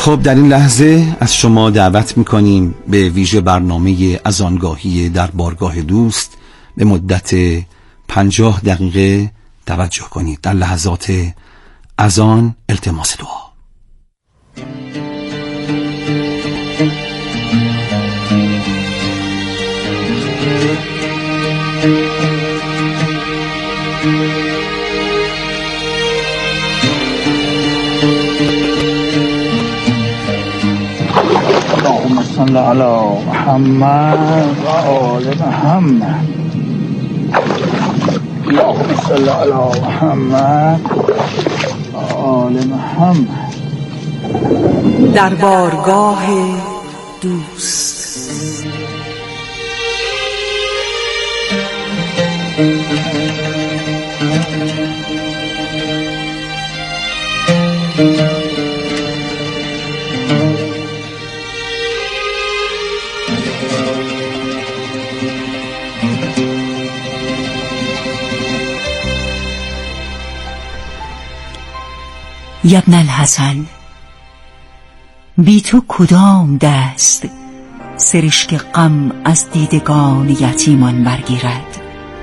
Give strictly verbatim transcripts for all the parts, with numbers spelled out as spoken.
خب در این لحظه از شما دعوت میکنیم به ویژه برنامه اذانگاهی در بارگاه دوست. به مدت پنجاه دقیقه توجه کنید. در لحظات اذان التماس دعا. اللهم صل علی محمد و آل محمد. اللهم صل علی محمد و آل محمد. در بارگاه دوست. یا ابن الحسن، بی تو کدام دست سرشک غم از دیدگان یتیمان برگیرد؟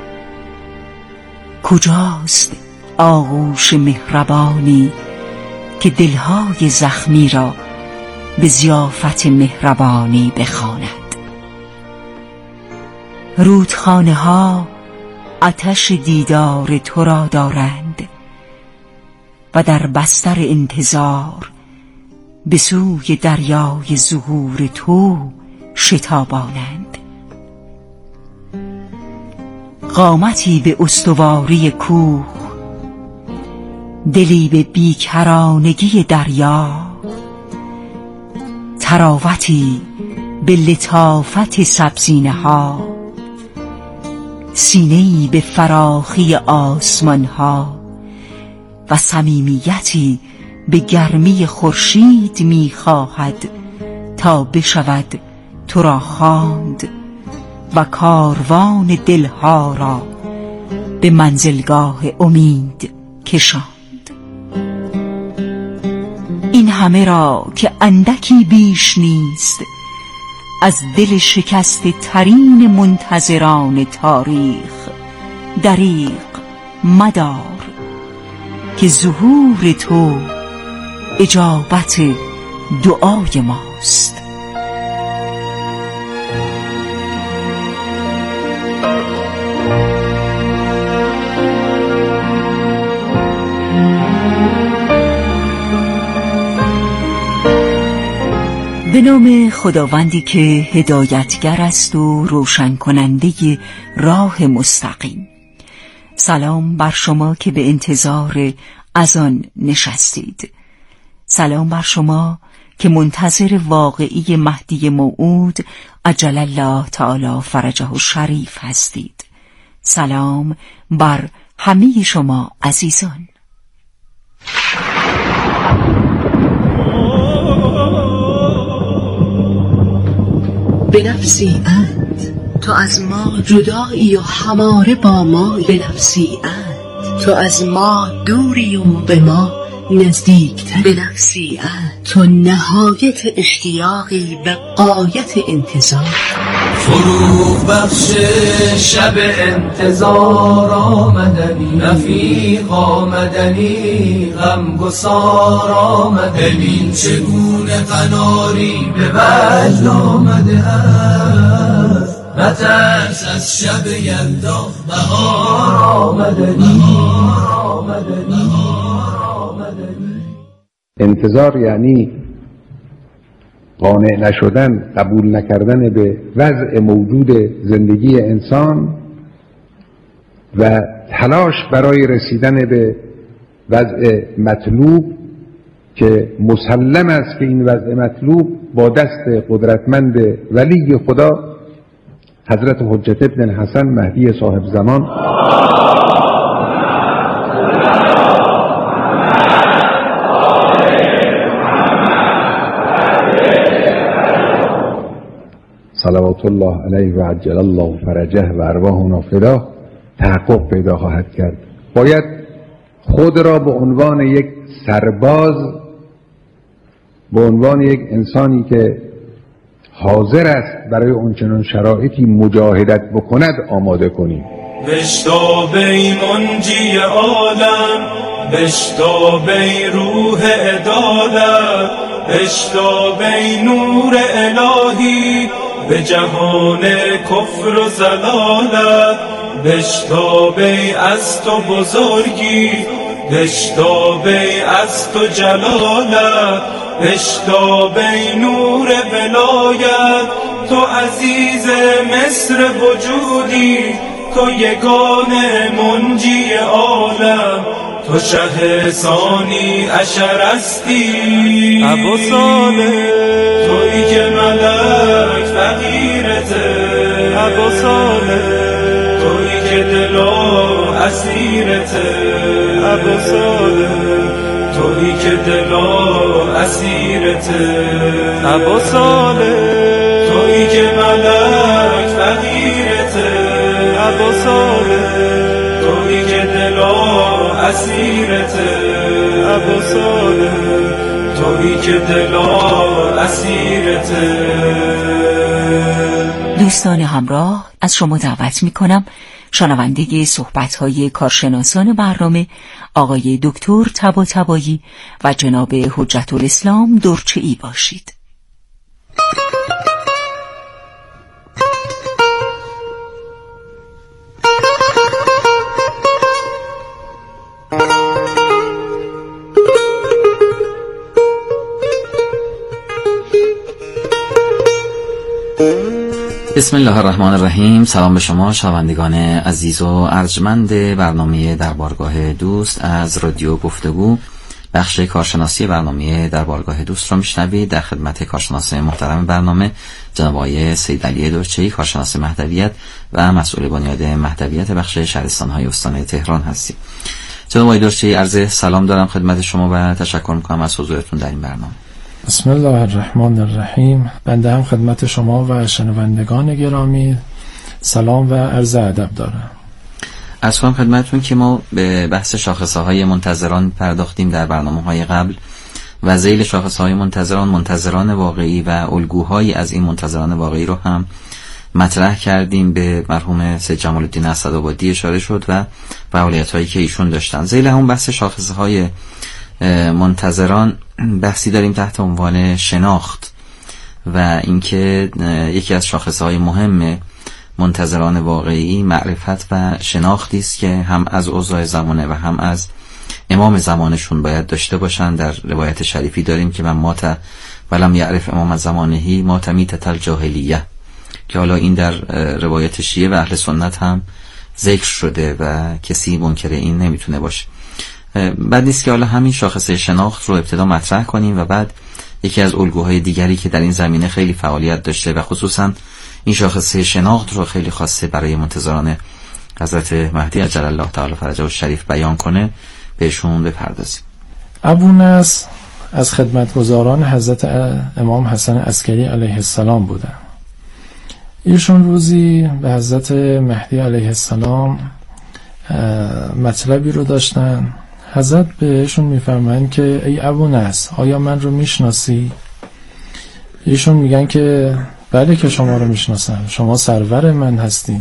کجاست آغوش مهربانی که دلهای زخمی را به ضیافت مهربانی بخواند؟ رودخانه ها آتش دیدار تو را دارند و در بستر انتظار به سوی دریای ظهور تو شتابانند. قامتی به استواری کوه، دلی به بیکرانگی دریا، تراوتی به لطافت سبزینه ها، سینه‌ای به فراخی آسمان ها و صمیمیتی به گرمی خورشید می‌خواهد تا بشود تو را خواند و کاروان دلها را به منزلگاه امید کشاند. این همه را که اندکی بیش نیست از دل شکسته ترین منتظران تاریخ دریغ مدار که ظهور تو اجابت دعای ماست. به نام خداوندی که هدایتگر است و روشن کننده راه مستقیم. سلام بر شما که به انتظار اذان نشستید. سلام بر شما که منتظر واقعی مهدی موعود عجل الله تعالی فرجه الشریف هستید. سلام بر همه شما عزیزان. به نفسی اند تو از ما جدایی و هماره با ما به نفسی اند تو از ما دوری و به ما نزدیکتر به نفسی اند تو نهایت اشتیاقی به غایت انتظار. فروغ بخش شب انتظار آمدنی، رفیق آمدنی، غمگسار آمدنی، چگونه قناری به وجد آمده است، نترس از شب یلدا بهار آمدنی. انتظار یعنی قانع نشدن، قبول نکردن به وضع موجود زندگی انسان و تلاش برای رسیدن به وضع مطلوب که مسلم است که این وضع مطلوب با دست قدرتمند ولی خدا حضرت حجت ابن الحسن مهدی صاحب زمان صلوات الله علیه و عجل الله فرجه و ارواحنا فدا تحقق پیدا خواهد کرد. باید خود را به عنوان یک سرباز به عنوان یک انسانی که حاضر است برای اونچنان شرایطی مجاهدت بکند آماده کنیم. بشتابی منجی عالم، بشتابی روح عدالت، بشتابی نور الهی به جهان کفر و زلالت، بشتابی از تو بزرگی، بشتابی از تو جلالت، بشتابی نور ولایت، تو عزیز مصر وجودی، تو یگان منجی عالم، تو شه ثانی عشر هستی ابو صالح، تویی که ملک فقیرته ابو صالح، تویی که دلا اسیرته ابو صالح، تویی که دلا اسیرته ابو صالح، تویی که ملک فقیرته ابو صالح، تویی که دلا اسیرته ابو صالح، تویی که دلا اسیرته. دوستان همراه، از شما دعوت می کنم شنونده صحبت‌های کارشناسان برنامه آقای دکتر طباطبایی و جناب حجت الاسلام درچه‌ای باشید. بسم الله الرحمن الرحیم. سلام به شما شنوندگان عزیز و ارجمند برنامه در بارگاه دوست از رادیو گفتگو. بخش کارشناسی برنامه در بارگاه دوست را میشنوید. در خدمت کارشناس محترم برنامه جناب آقای سید علی درچه‌ای، کارشناس مهدویت و مسئول بنیاد مهدویت بخش شهرستان‌های استان تهران هستیم. جناب آقای درچه‌ای، عرض سلام دارم خدمت شما و تشکر می‌کنم از حضورتون در این برنامه. بسم الله الرحمن الرحیم. بنده هم خدمت شما و شنوندگان گرامی سلام و عرض ادب دارم. عرض کنم خدمتتون که ما به بحث شاخصه‌های منتظران پرداختیم در برنامه‌های قبل و ذیل شاخصه‌های منتظران، منتظران واقعی و الگوهایی از این منتظران واقعی رو هم مطرح کردیم. به مرحوم سید جمال الدین اسدآبادی اشاره شد و فعالیت‌هایی که ایشون داشتن. ذیل همون بحث شاخصه‌های منتظران بحثی داریم تحت عنوان شناخت و اینکه یکی از شاخصه‌های مهم منتظران واقعی معرفت و شناختی است که هم از اوضاع زمانه و هم از امام زمانشون باید داشته باشن. در روایت شریفی داریم که من مات ولم یعرف امام زمانهی مات میتة الجاهلیه، که حالا این در روایت شیعه و اهل سنت هم ذکر شده و کسی منکر این نمیتونه باشه. بعد نیست که حالا همین شاخصه شناخت رو ابتدا مطرح کنیم و بعد یکی از الگوهای دیگری که در این زمینه خیلی فعالیت داشته و خصوصا این شاخصه شناخت رو خیلی خواسته برای منتظران حضرت مهدی عجل الله تعالی فرجه الشریف بیان کنه بهشون بپردازیم. ابو نصر از خدمتگزاران حضرت امام حسن عسکری علیه السلام بودن. ایشون روزی به حضرت مهدی علیه السلام مطلبی رو داشتن. حضرت بهشون میفرمایند که ای ابو نصر، آیا من رو میشناسی؟ ایشون میگن که بله که شما رو میشناسم، شما سرور من هستین،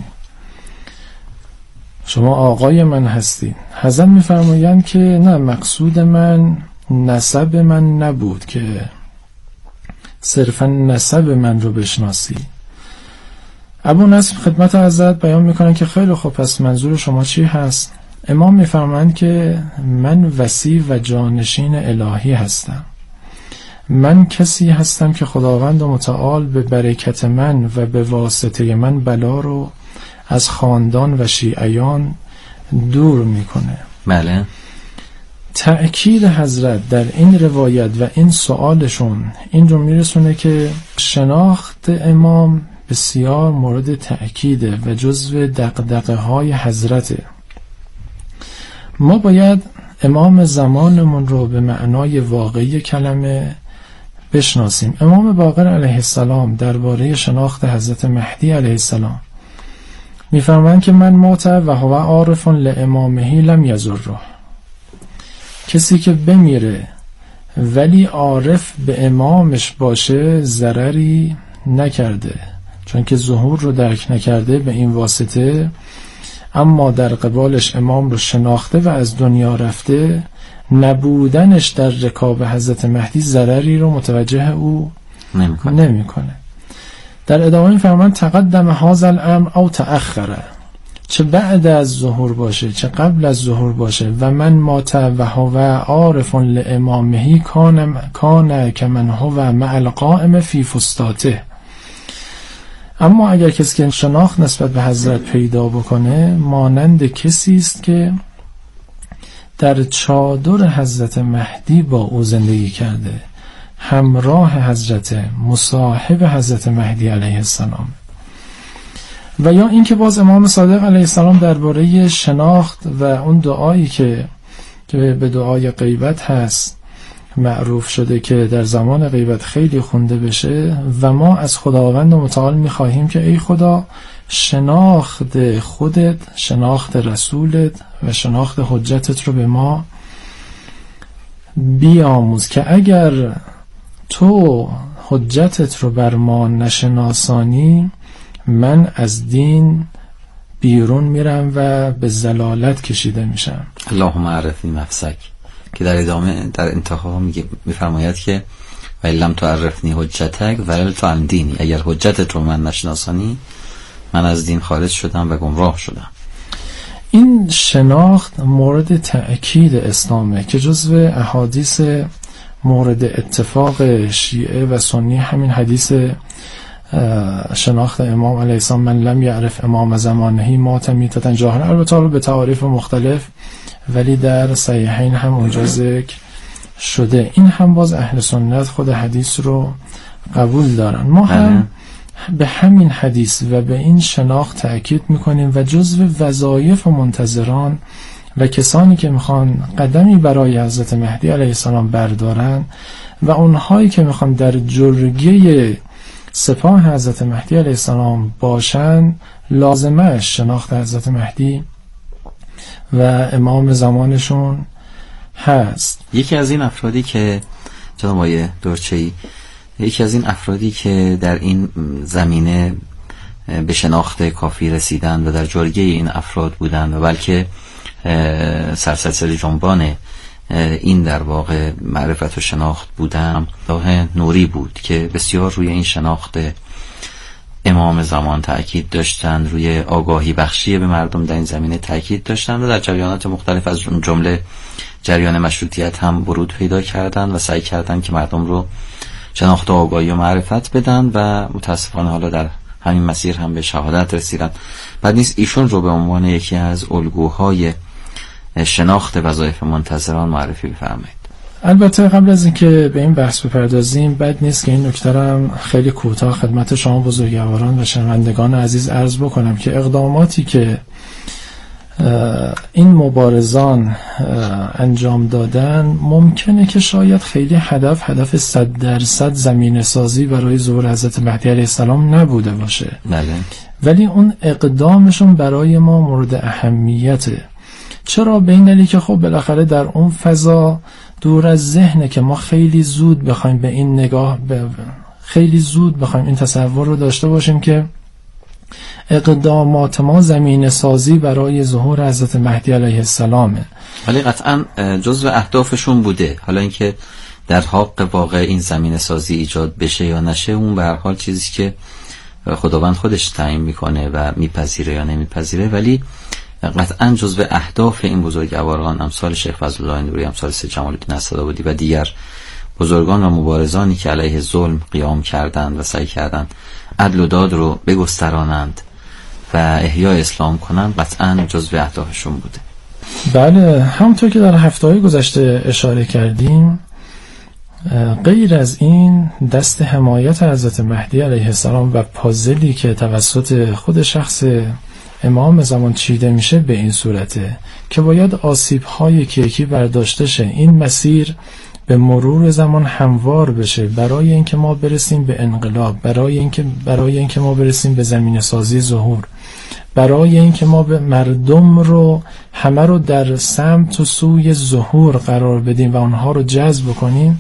شما آقای من هستین. حضرت میفرمایند که نه، مقصود من نسب من نبود که صرفا نسب من رو بشناسی. ابو نصر خدمت حضرت بیان میکنن که خیلی خوب، پس منظور شما چی هست؟ امام میفرمایند که من وصی و جانشین الهی هستم. من کسی هستم که خداوند متعال به برکت من و به واسطه من بلا رو از خاندان و شیعیان دور میکنه. بله. تأکید حضرت در این روایت و این سوالشون این رو میرسونه که شناخت امام بسیار مورد تأکیده و جزو دغدغه های حضرته. ما باید امام زمانمون رو به معنای واقعی کلمه بشناسیم. امام باقر علیه السلام درباره شناخت حضرت مهدی علیه السلام میفرمایند که من مات و هو عارف لامامه لم یضره. کسی که بمیره ولی عارف به امامش باشه ضرری نکرده، چون که ظهور رو درک نکرده به این واسطه، اما در قبالش امام رو شناخته و از دنیا رفته، نبودنش در رکاب حضرت مهدی ضرری رو متوجه او نمیکنه. نمیکنه. در ادامه این فرمان تقدم هذا الامر او تأخره، چه بعد از ظهور باشه چه قبل از ظهور باشه، و من مات و هو عارف لامامه کان کان کمن هو مع القائم فی فستاته. اما اگر کسی که شناخت نسبت به حضرت پیدا بکنه، مانند کسی است که در چادر حضرت مهدی با او زندگی کرده، همراه حضرت، مصاحب حضرت مهدی علیه السلام. و یا اینکه باز امام صادق علیه السلام درباره شناخت و اون دعایی که که به دعای غیبت هست معروف شده که در زمان غیبت خیلی خونده بشه، و ما از خداوند متعال می‌خواهیم که ای خدا شناخت خودت، شناخت رسولت و شناخت حجتت رو به ما بیاموز، که اگر تو حجتت رو بر ما نشناسانی، من از دین بیرون میرم و به ضلالت کشیده میشم. اللهم عرفنی نفسک، که در ادامه در انتها میگه میفرماید که و لم تعرفنی حجتک ولل تو عن دینی، اگر حجتت رو من نشناسانی من از دین خارج شدم و گمراه شدم. این شناخت مورد تأکید اسلامه که جزو احادیث مورد اتفاق شیعه و سنی همین حدیث شناخت امام علیه السلام، من لم یعرف امام زمانهی مات میتة جاهلا، البته به تعاریف مختلف، ولی در صحیحین هم اونجا ذکر شده. این هم باز اهل سنت خود حدیث رو قبول دارن. ما هم به همین حدیث و به این شناخت تأکید میکنیم و جزو وظایف و منتظران و کسانی که میخوان قدمی برای حضرت مهدی علیه السلام بردارن و اونهایی که میخوان در جرگه سپاه حضرت مهدی علیه السلام باشن، لازمه شناخت حضرت مهدی و امام زمانشون هست. یکی از این افرادی که جناب آقای دورچه‌ای، یکی از این افرادی که در این زمینه به شناخت کافی رسیدن و در جرگه این افراد بودن و بلکه سرسلسله جنبان این در واقع معرفت و شناخت بودن، الله نوری بود که بسیار روی این شناخت امام زمان تأکید داشتن، روی آگاهی بخشی به مردم در این زمینه تأکید داشتن و در جریانات مختلف از جمله جریان مشروطیت هم ورود پیدا کردن و سعی کردن که مردم رو شناخت و آگاهی و معرفت بدن و متاسفانه حالا در همین مسیر هم به شهادت رسیدن. بعد نیست ایشون رو به عنوان یکی از الگوهای شناخت وظایف منتظران معرفی بفرمایید. البته قبل از اینکه به این بحث بپردازیم، بد نیست که این نکته رو خیلی کوتاه خدمت شما بزرگواران و شنوندگان عزیز عرض بکنم که اقداماتی که این مبارزان انجام دادن ممکنه که شاید خیلی هدف هدف صد درصد زمینه سازی برای ظهور حضرت مهدی علیه السلام نبوده باشه، بله، ولی اون اقدامشون برای ما مورد اهمیته. چرا؟ به این دلیل که خب بالاخره در اون فضا دور از ذهنه که ما خیلی زود بخوایم به این نگاه ب... خیلی زود بخوایم این تصور رو داشته باشیم که اقدامات ما زمینه سازی برای ظهور حضرت مهدی علیه السلامه. ولی قطعا جزو اهدافشون بوده. حالا اینکه در حق واقع این زمینه سازی ایجاد بشه یا نشه، اون به هر حال چیزی که خداوند خودش تعیین میکنه و میپذیره یا نمیپذیره، ولی قطعا جزو اهداف این بزرگواران امثال شیخ فضل الله نوری، امثال سید جمال الدین اسدآبادی و دیگر بزرگان و مبارزانی که علیه ظلم قیام کردند و سعی کردند عدل و داد رو بگسترانند و احیای اسلام کنند، قطعا جزو اهدافشون بوده. بله، همونطور که در هفته‌های گذشته اشاره کردیم، غیر از این دست حمایت حضرت مهدی علیه السلام و پازلی که توسط خود شخص امام زمان چیده میشه به این صورته که باید آسیب‌های کیکی برداشته شه، این مسیر به مرور زمان هموار بشه برای اینکه ما برسیم به انقلاب، برای اینکه برای اینکه ما برسیم به زمینه سازی ظهور، برای اینکه ما به مردم رو همه رو در سمت و سوی ظهور قرار بدیم و اونها رو جذب کنیم،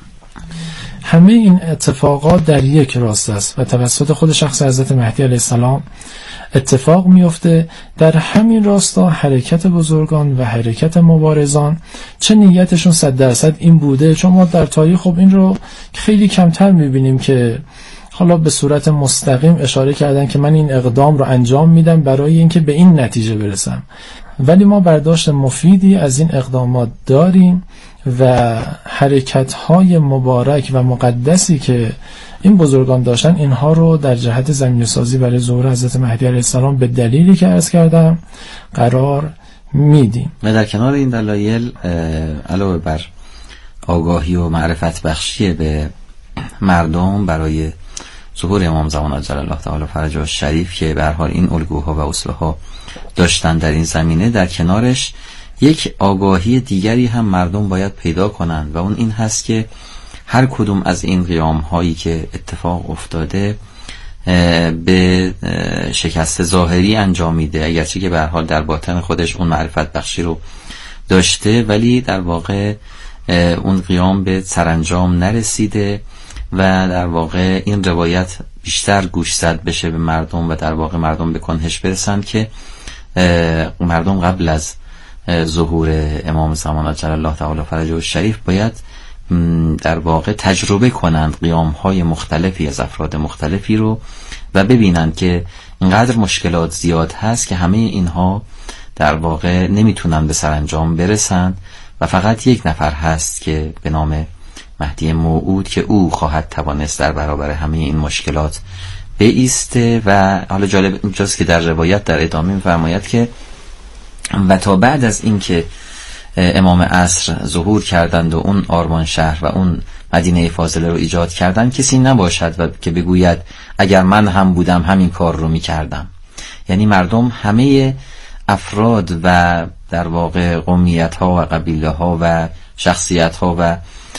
همه این اتفاقات در یک راست است و توسط خود شخص حضرت مهدی علیه السلام اتفاق میفته. در همین راستا حرکت بزرگان و حرکت مبارزان چه نیتشون صد درصد این بوده، چون ما در تاریخ خب این رو خیلی کمتر میبینیم که حالا به صورت مستقیم اشاره کردن که من این اقدام رو انجام میدم برای اینکه به این نتیجه برسم، ولی ما برداشت مفیدی از این اقدامات داریم و حرکت‌های مبارک و مقدسی که این بزرگان داشتن اینها رو در جهت زمینه سازی برای ظهور حضرت مهدی علیه السلام به دلیلی که عرض کردم قرار میدیم. و در کنار این دلایل علاوه بر آگاهی و معرفت بخشی به مردم برای ظهور امام زمان عجل الله تعالی فرجه الشریف که به هر حال این الگوها و اصولها داشتن در این زمینه، در کنارش یک آگاهی دیگری هم مردم باید پیدا کنند و اون این هست که هر کدوم از این قیام هایی که اتفاق افتاده به شکست ظاهری انجامیده، اگرچه که به هر حال در باطن خودش اون معرفت بخشی رو داشته، ولی در واقع اون قیام به سرانجام نرسیده و در واقع این روایت بیشتر گوشزد بشه به مردم و در واقع مردم به کنهش برسن که مردم قبل از ظهور امام زمان عجل الله تعالی فرجه الشریف باید در واقع تجربه کنند قیام‌های مختلفی از افراد مختلفی رو و ببینند که اینقدر مشکلات زیاد هست که همه اینها در واقع نمیتونن به سرانجام برسند و فقط یک نفر هست که به نام مهدی موعود که او خواهد توانست در برابر همه این مشکلات بایسته. و حالا جالب اینجاست که در روایت در ادامه می‌فرماید که و تا بعد از اینکه امام عصر ظهور کردند و اون آرمان شهر و اون مدینه فاضله رو ایجاد کردند، کسی نباشد و که بگوید اگر من هم بودم همین کار رو میکردم. یعنی مردم همه افراد و در واقع قومیت ها و قبیله ها و شخصیت ها و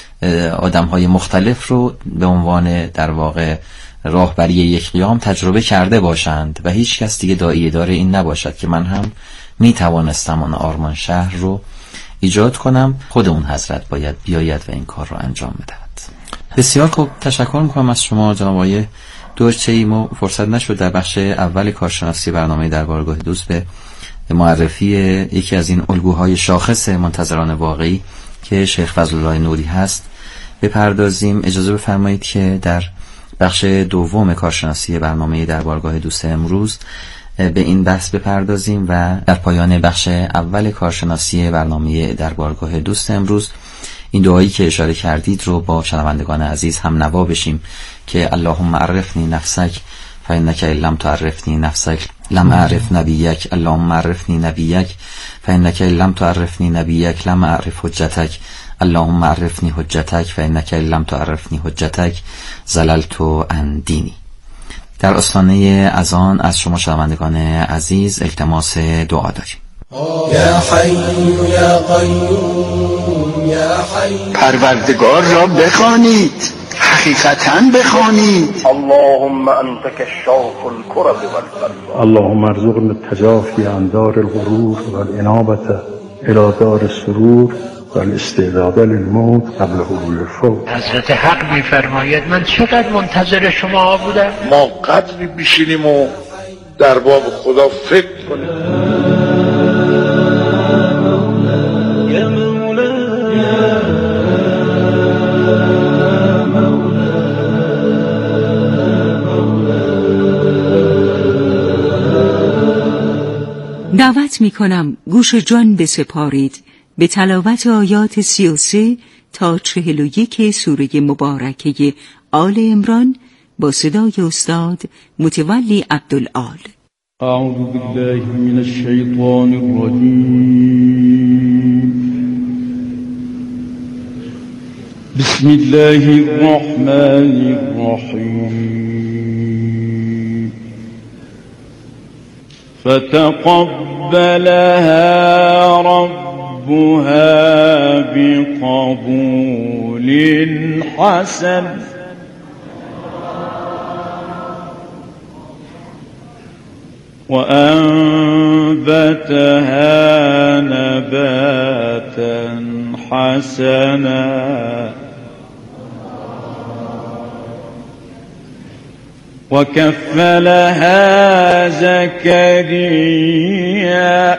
آدم های مختلف رو به عنوان در واقع راهبری یک قیام تجربه کرده باشند و هیچ کس دیگه داعیه دار این نباشد که من هم می توانستم اون آرمان شهر رو ایجاد کنم. خود اون حضرت باید بیاید و این کار رو انجام بدهد. بسیار خوب، تشکر میکنم از شما جناب آقای دورچه‌ای. ما فرصت نشد در بخش اول کارشناسی برنامه در بارگاه دوست به معرفی یکی از این الگوهای شاخص منتظران واقعی که شیخ فضل الله نوری هست بپردازیم. اجازه بفرمایید که در بخش دوم کارشناسی برنامه در بارگاه دوست امروز به این بحث بپردازیم و در پایان بخش اول کارشناسی برنامه در بارگاه دوست امروز این دعایی که اشاره کردید رو با شنوندگان عزیز هم نوا بشیم که اللهم عرفنی نفسک فإنک لم تعرفنی نفسک لم اعرف نبیک، اللهم عرفنی نبیک فإنک لم تعرفنی نبیک لم اعرف حجتک، اللهم عرفنی حجتک فإنک لم تعرفنی حجتک زللت عن دینی. در آستانه اذان از شما شنوندگان عزیز التماس دعا داریم. یا حی یا قیوم یا حی. پروردگار را بخوانید، حقیقتاً بخوانید. اللهم انت کشاف الکرب والبلوا. اللهم ارزقنا التجافی عن دار الغرور والانابه الى دار السرور والاستعداد للموت قبل حلول الفوت. حضرت حق میفرماید من چقدر منتظر شما بودم. ما قدری بشینیم و در باب خدا فکر کنیم. دعوت می کنم گوش جان بسپارید به تلاوت آیات سی و سه تا چهل و یک سوره مبارکه آل عمران با صدای استاد متولی عبدالعال. اعوذ بالله من الشیطان الرجیم. بسم الله الرحمن الرحیم. فتقبلها ربها بقبول حسن وأنبتها نباتا حسنا وكفلها زكريا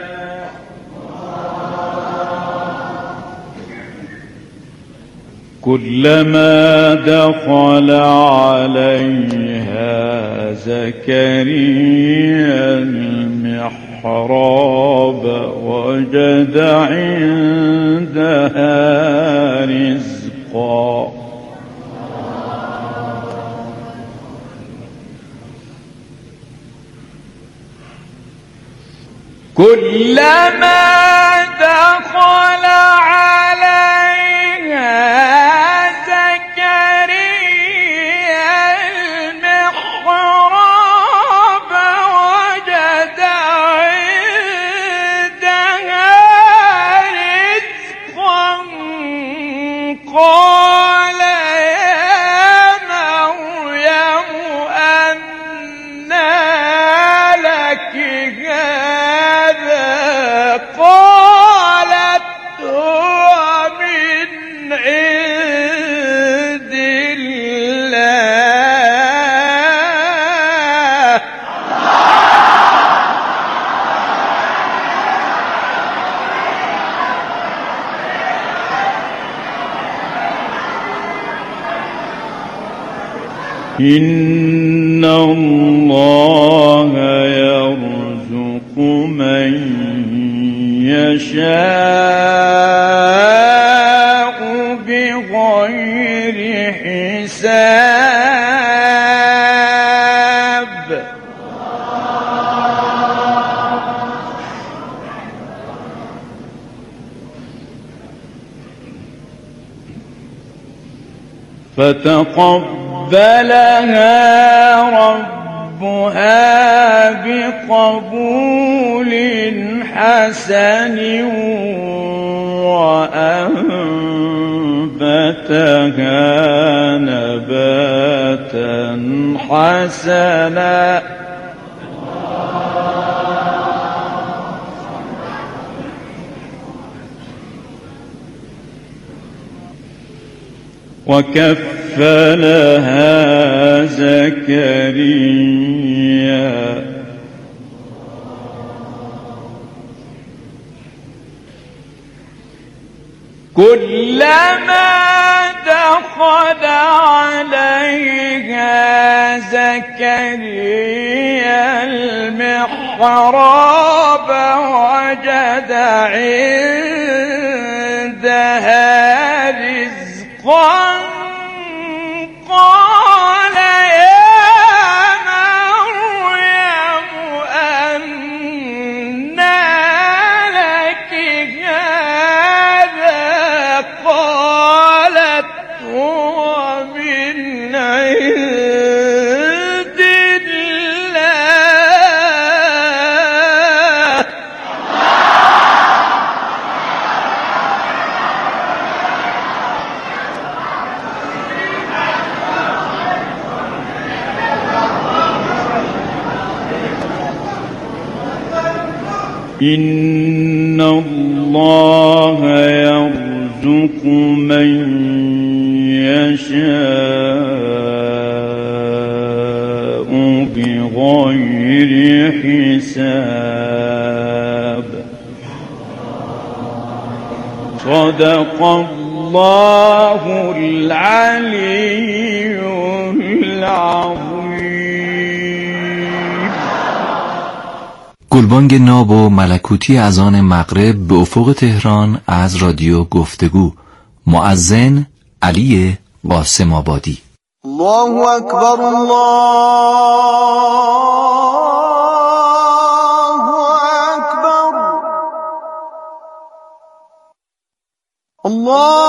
كلما دخل عليها زكريا المحراب وجد عندها رزقا كلما دخل عليها زكريا المحراب وجد عندها رزقا قال يا مريم أنى لك هذا قالت هو من عند الله إن الله يرزق من يشاء بغير حساب فتقبلها ربها بقبول حسن وأنبتها نباتا حسنا وكفلها زكريا كلما دخل عليها زكريا المحراب وجد عندها رزقا قال يا مريم أنى لك هذا قالت هو من عند الله إن الله يرزق من يشاء بغير حساب صدق الله العلي العظيم. گلبانگ ناب و ملکوتی از آن مغرب به افق تهران از رادیو گفتگو. مؤذن علی قاسم آبادی. الله اکبر الله اکبر الله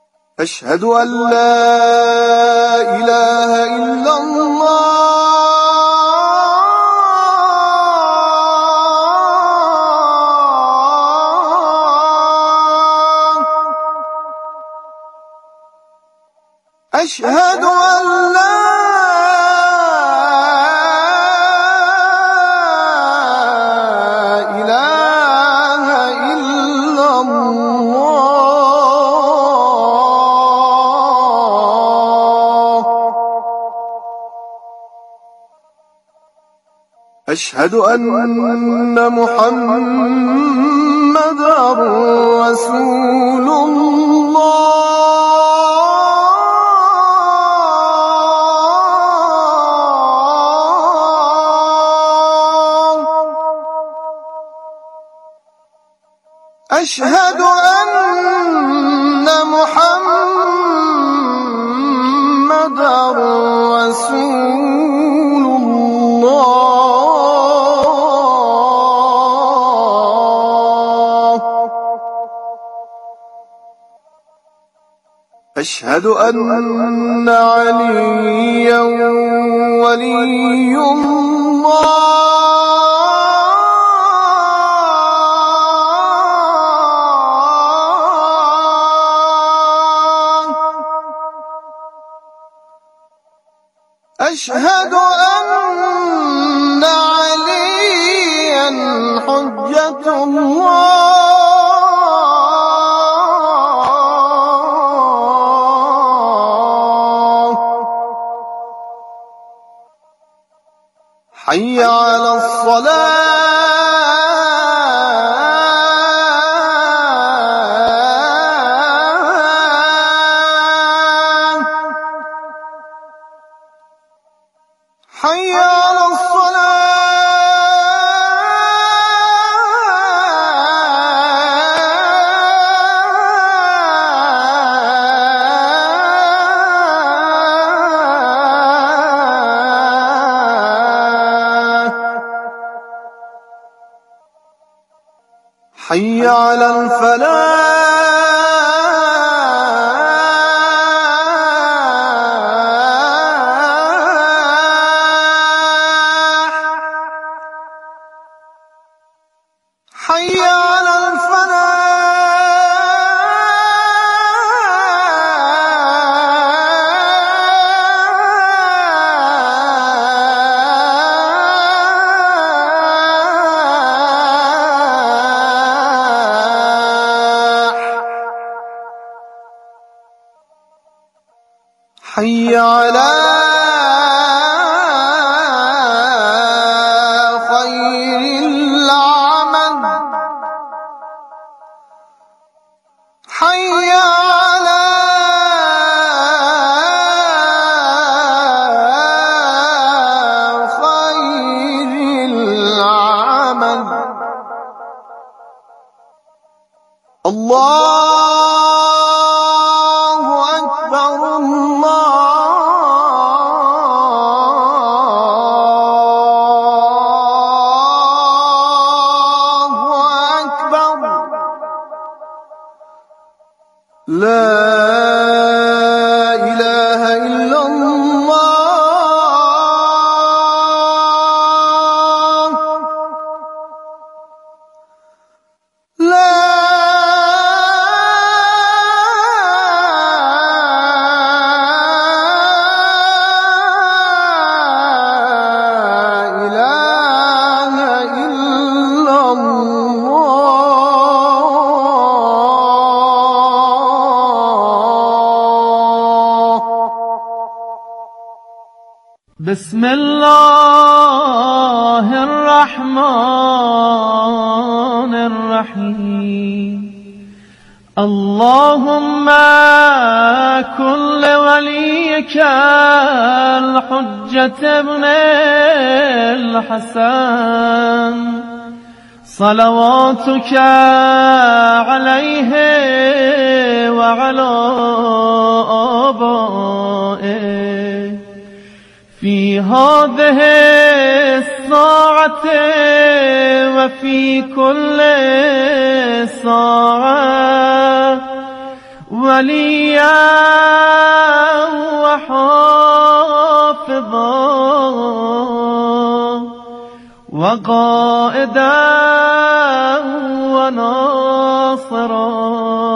أشهد أن لا إله إلا الله أشهد أن لا إله إلا الله أشهد أن محمدًا رسول الله أشهد أن محمدًا رسول الله أشهد أن عليا ولي الله أشهد أن عليا حجة الله حي على الصلاة حي على الصلاة حي على الفلاح حي على الفلاح حي على خير العمل حي على خير العمل الله أكبر الله أكبر لا إله إلا الله لا إله إلا الله بسم الله الرحمن الرحيم اللهم كن لوليك الحجة ابن الحسن صلواتك عليه وعلى آبائه في هذه الساعة وفي كل ساعة وليا وحافظا وقائدا وناصرا